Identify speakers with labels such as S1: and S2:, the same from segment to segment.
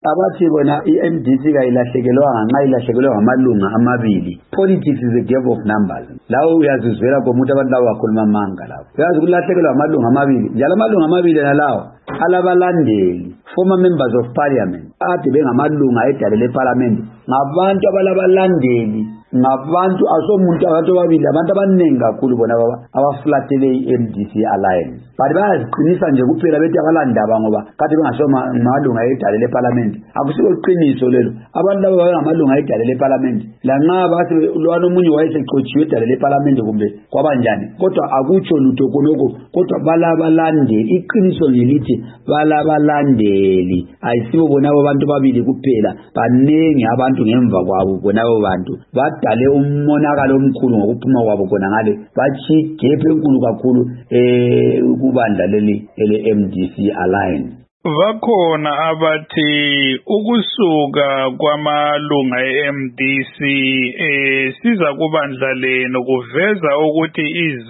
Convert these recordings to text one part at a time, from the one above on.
S1: abathi bona i-MDC kayilahlekelwanga nxa ilahlekelwa ngamalunga amabili. Politics is a game of numbers. Lawo uyazizwela komuntu abantu labo bakhuluma amanga lawo. Uyazi ukulahlekelwa ngamalunga amabili. Njalo amalunga amabili nalawo alabalandeli, former members of parliament, ade bengamalunga edale leparliament, ngabantu abalabalandeli, ngabantu asomuntu abantu ababili, abantu abanengi kakhulu bona baba abaflatele i-MDC alliance. But bayaziqinisa nje kuphela bethi abalandaba ngoba kade bengasoma ngamalunga edale leparliament. Akusiko iqiniso lelo. Abantu labo bangamalunga edale leparliament. Lanxa bathi lwana omunye wayeseqotshiwe edale leparliament kumbe kwabanjani. Kodwa akutsho lutho konoko, kodwa balabalandeli. Iqiniso ngelithi balabalandeli. Ayisibo bona abantu babili kuphela, banengi abantu ngemva kwabo bona abo bantu. Badale umonakalo omkhulu ngokuphuma kwabo khona ngale. Bathi gap enkulu kakhulu kubandla leli MDC alliance.
S2: Bakhona abathi ukusuka kwamalunga eMDC siza kubandla leno kuveza ukuthi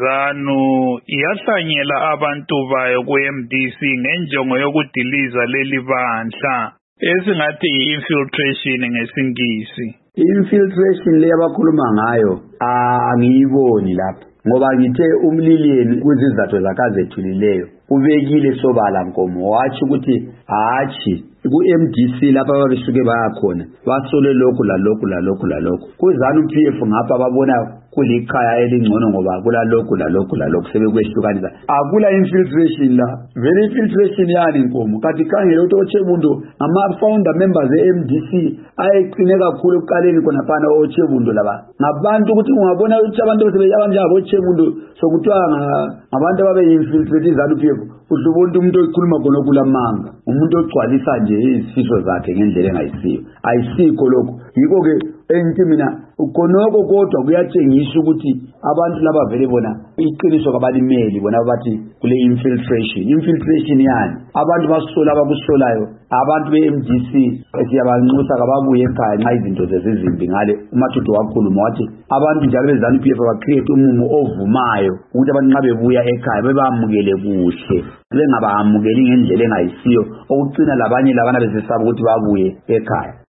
S2: iZANU yahlanyela abantu bayo kuMDC ngenjongo yokudiliza leli bandla esingathi infiltration ngesingisi.
S1: Infiltration le abakhuluma ngayo angiyiboni lapha ngoba ngithe umliliyeni kuzizathu zakazethulileyo ubekile sobala nkomo wathi ukuthi hathi ku-MDC lapha babisuke bayakhona basole lokhu lalokhu kuzana uPF ngapha babona kulikhaya elingcono ngoba kula lokhu sebekwehlukanisa akula infiltration la very infiltration yani nkomo kanti khangele ukuthi oChebundo ama-founder members e-MDC ayeqine kakhulu ekuqaleni khona phana oChebundo laba ngabantu ukuthi ungabona ukuthi abantu abanjengabo oChebundo sokuthiwa ngabantu ababe-infiltrate izana uPF udlubona umuntu okhuluma khona kulamanga umuntu ogcwalisa nje izifiso zakhe ngendlela engayisiyo ayisikho lokho yiko ke engithi mina ukhonoko kodwa kuyatshengisa ukuthi abantu laba vele bona iqiniso kabalimeli bona bathi kule infiltration yani abantu basola abakusolayo abantu be-MDC siyabanxusa kababuye ekhaya nxa izinto zezizimbi ngale uMathudu wakhuluma wathi abantu njalo beZANU-PF bacreate umumo ovumayo ukuthi abantu nxa bebuya ekhaya bebamukele kuhle bengabamukeli ngendlela engayisiyo okucina labanye labana besesaba ukuthi babuye ekhaya.